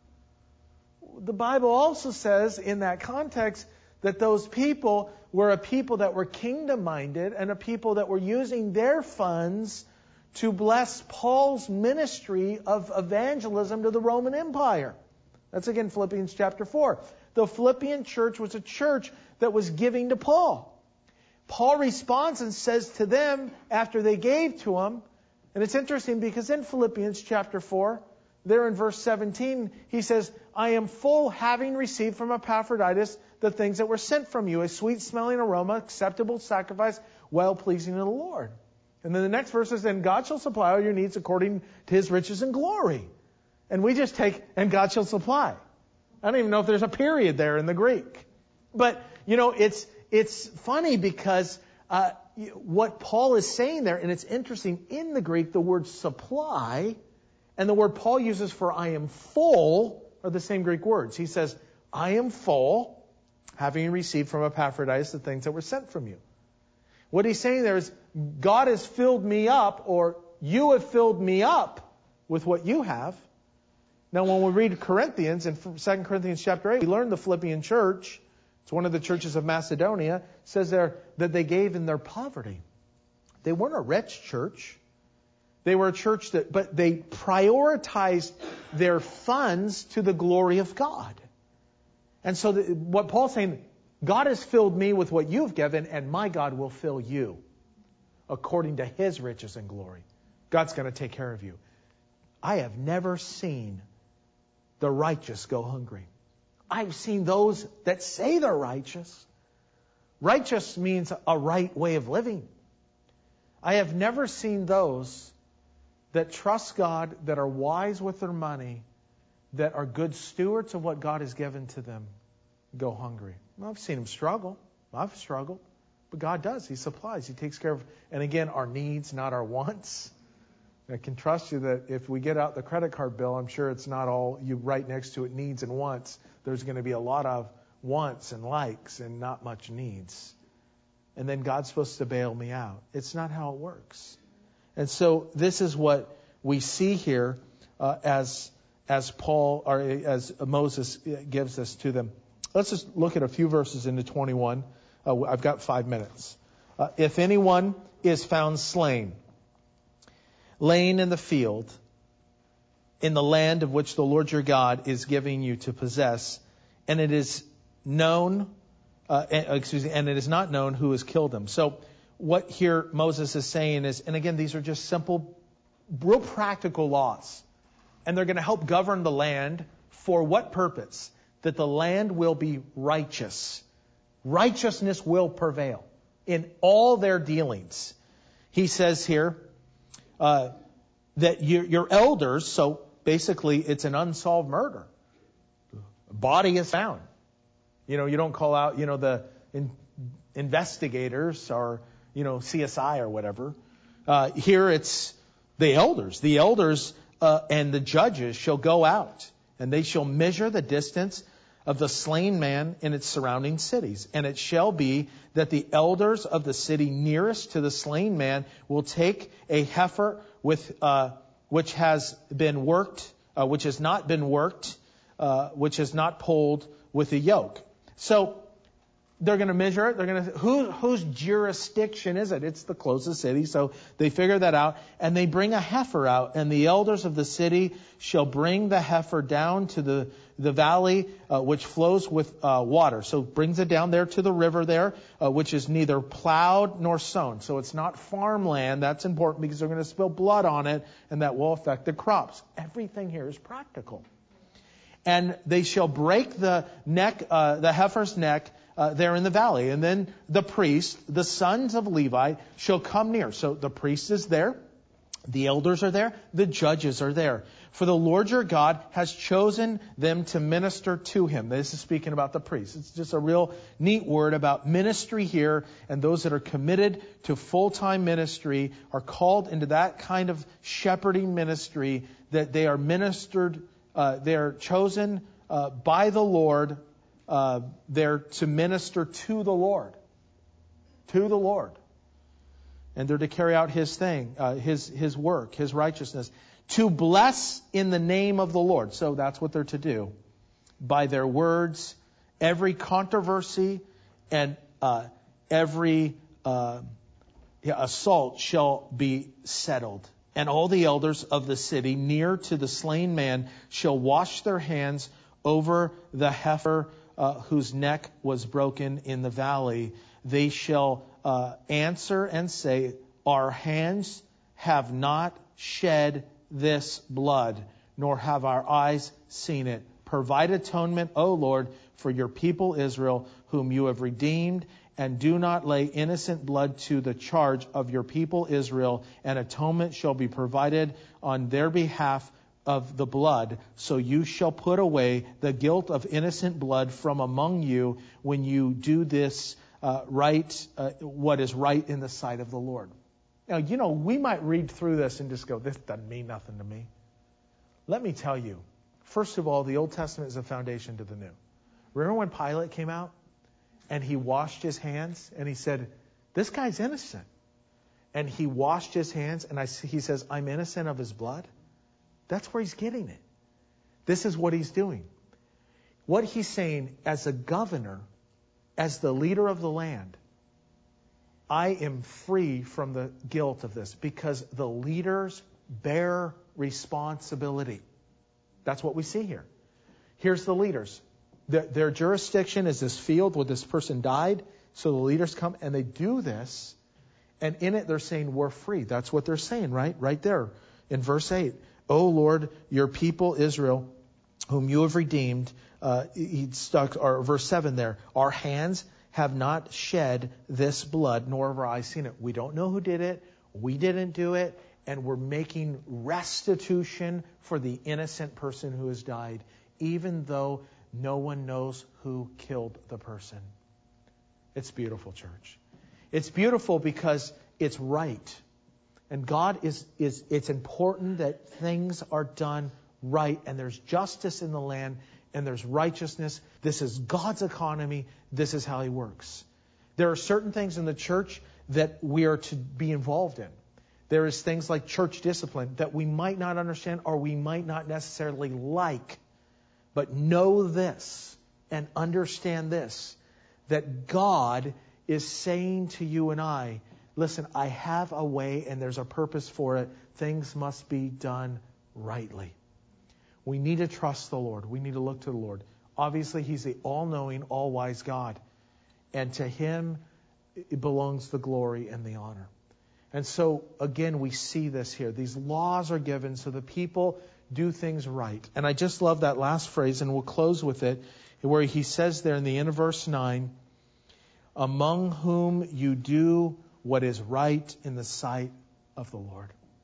The Bible also says in that context that those people were a people that were kingdom-minded and a people that were using their funds to bless Paul's ministry of evangelism to the Roman Empire. That's again Philippians chapter four. The Philippian church was a church that was giving to Paul. Paul responds and says to them after they gave to him, and it's interesting because in Philippians chapter four, there in verse seventeen, he says, I am full, having received from Epaphroditus the things that were sent from you, a sweet-smelling aroma, acceptable sacrifice, well-pleasing to the Lord. And then the next verse says, and God shall supply all your needs according to His riches and glory. And we just take, and God shall supply. I don't even know if there's a period there in the Greek. But, you know, it's it's funny because uh, what Paul is saying there, and it's interesting, in the Greek, the word supply and the word Paul uses for I am full are the same Greek words. He says, I am full, having received from Epaphroditus the things that were sent from you. What he's saying there is, God has filled me up, or you have filled me up with what you have. Now, when we read Corinthians, in Second Corinthians chapter eight, we learn the Philippian church, it's one of the churches of Macedonia, says there that they gave in their poverty. They weren't a rich church. They were a church that, but they prioritized their funds to the glory of God. And so the, what Paul's saying, God has filled me with what you've given, and my God will fill you according to His riches and glory. God's going to take care of you. I have never seen the righteous go hungry. I've seen those that say they're righteous. Righteous means a right way of living. I have never seen those that trust God, that are wise with their money, that are good stewards of what God has given to them, go hungry. Well, I've seen them struggle. I've struggled. But God does. He supplies. He takes care of, and again, our needs, not our wants. I can trust you that if we get out the credit card bill, I'm sure it's not all you write next to it, needs and wants. There's going to be a lot of wants and likes and not much needs. And then God's supposed to bail me out. It's not how it works. And so this is what we see here uh, as as Paul or as Moses gives this to them. Let's just look at a few verses into twenty-one. Uh, I've got five minutes. Uh, if anyone is found slain, laying in the field, in the land of which the Lord your God is giving you to possess, and it is known, uh, excuse me, and it is not known who has killed him. So what here Moses is saying is, and again, these are just simple, real practical laws, and they're going to help govern the land for what purpose? That the land will be righteous. Righteousness will prevail in all their dealings. He says here, Uh, that your, your elders, so basically it's an unsolved murder. A body is found. You know, you don't call out, you know, the in, investigators or, you know, C S I or whatever. Uh, here it's the elders. The elders uh, and the judges shall go out, and they shall measure the distance of the slain man in its surrounding cities. And it shall be that the elders of the city nearest to the slain man will take a heifer with uh, which has been worked, uh, which has not been worked, uh, which is not pulled with a yoke. So they're going to measure it. They're going to who whose jurisdiction is it? It's the closest city. So they figure that out, and they bring a heifer out, and the elders of the city shall bring the heifer down to the the valley uh, which flows with uh, water. So brings it down there to the river there, uh, which is neither plowed nor sown. So it's not farmland. That's important because they're going to spill blood on it, and that will affect the crops. Everything here is practical. And they shall break the neck, uh, the heifer's neck, Uh, there in the valley. And then the priest, the sons of Levi, shall come near. So the priest is there. The elders are there. The judges are there. For the Lord your God has chosen them to minister to him. This is speaking about the priests. It's just a real neat word about ministry here. And those that are committed to full-time ministry are called into that kind of shepherding ministry, that they are ministered, uh, they are chosen uh, by the Lord. Uh, they're to minister to the Lord, to the Lord, and they're to carry out His thing, uh, His His work, His righteousness, to bless in the name of the Lord. So that's what they're to do. By their words, every controversy and uh, every uh, yeah, assault shall be settled, and all the elders of the city near to the slain man shall wash their hands over the heifer Uh, whose neck was broken in the valley. They shall uh, answer and say, our hands have not shed this blood, nor have our eyes seen it. Provide atonement, O Lord, for your people Israel, whom you have redeemed, and do not lay innocent blood to the charge of your people Israel, and atonement shall be provided on their behalf of the blood, so you shall put away the guilt of innocent blood from among you when you do this uh, right, uh, what is right in the sight of the Lord. Now, you know, we might read through this and just go, this doesn't mean nothing to me. Let me tell you, first of all, the Old Testament is a foundation to the New. Remember when Pilate came out and he washed his hands and he said, this guy's innocent. And he washed his hands and I, he says, I'm innocent of his blood. That's where he's getting it. This is what he's doing. What he's saying, as a governor, as the leader of the land, I am free from the guilt of this because the leaders bear responsibility. That's what we see here. Here's the leaders. Their, their jurisdiction is this field where this person died. So the leaders come and they do this. And in it, they're saying, we're free. That's what they're saying, right? Right there in verse eight. O Lord, your people Israel, whom you have redeemed. Uh, he stuck, or verse seven there. Our hands have not shed this blood, nor have our eyes seen it. We don't know who did it. We didn't do it. And we're making restitution for the innocent person who has died, even though no one knows who killed the person. It's beautiful, church. It's beautiful because it's right. And God is, is, it's important that things are done right, and there's justice in the land, and there's righteousness. This is God's economy. This is how He works. There are certain things in the church that we are to be involved in. There is things like church discipline that we might not understand or we might not necessarily like. But know this and understand this, that God is saying to you and I, listen, I have a way and there's a purpose for it. Things must be done rightly. We need to trust the Lord. We need to look to the Lord. Obviously, He's the all-knowing, all-wise God. And to Him it belongs the glory and the honor. And so, again, we see this here. These laws are given so the people do things right. And I just love that last phrase, and we'll close with it, where he says there in the end of verse nine, among whom you do what is right in the sight of the Lord.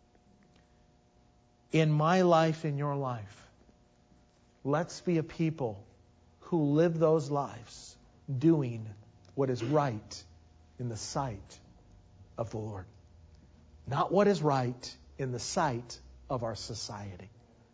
In my life, in your life, let's be a people who live those lives doing what is right in the sight of the Lord. Not what is right in the sight of our society.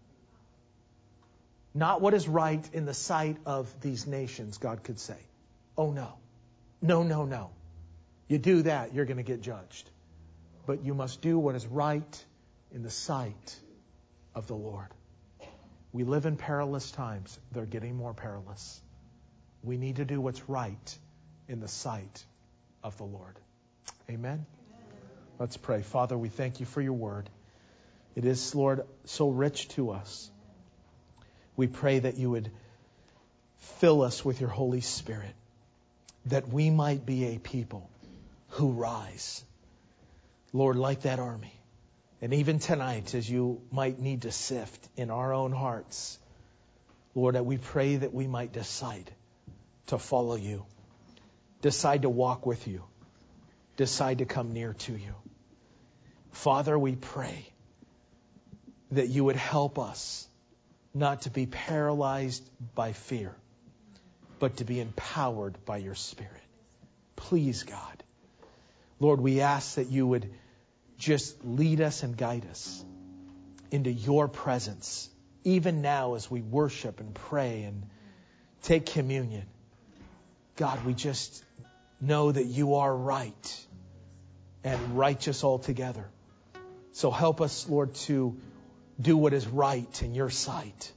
Not what is right in the sight of these nations, God could say. Oh, no. No, no, no. You do that, you're going to get judged. But you must do what is right in the sight of the Lord. We live in perilous times. They're getting more perilous. We need to do what's right in the sight of the Lord. Amen? Let's pray. Father, we thank you for your word. It is, Lord, so rich to us. We pray that you would fill us with your Holy Spirit, that we might be a people who rise, Lord, like that army. And even tonight, as you might need to sift in our own hearts, Lord, that we pray that we might decide to follow you, decide to walk with you, decide to come near to you. Father, we pray that you would help us not to be paralyzed by fear, but to be empowered by your Spirit. Please, God. Lord, we ask that you would just lead us and guide us into your presence, even now as we worship and pray and take communion. God, we just know that you are right and righteous altogether. So help us, Lord, to do what is right in your sight.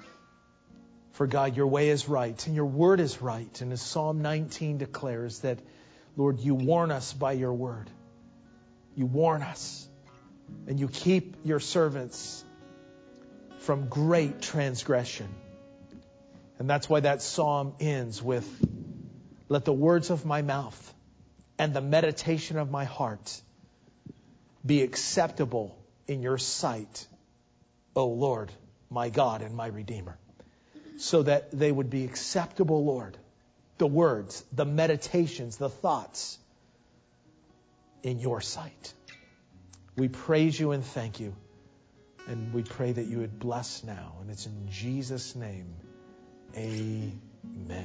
For God, your way is right and your word is right. And as Psalm nineteen declares that, Lord, you warn us by your word. You warn us and you keep your servants from great transgression. And that's why that psalm ends with, let the words of my mouth and the meditation of my heart be acceptable in your sight, O Lord, my God and my Redeemer. So that they would be acceptable, Lord, the words, the meditations, the thoughts in your sight. We praise you and thank you. And we pray that you would bless now. And it's in Jesus' name, amen.